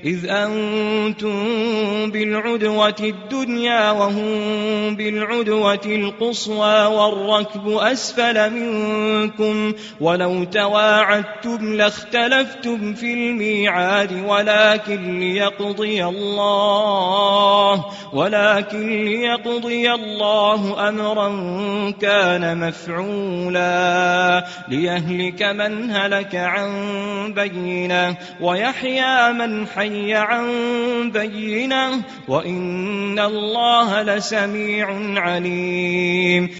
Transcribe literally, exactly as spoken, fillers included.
إذ أنتم بالعدوة الدنيا وهم بالعدوة القصوى والركب أسفل منكم ولو تواعدتم لاختلفتم في الميعاد ولكن ليقضي الله ولكن ليقضي الله أمرا كان مفعولا ليهلك من هلك عن بينة ويحيى من حي عن بينة وإن الله لسميع عليم.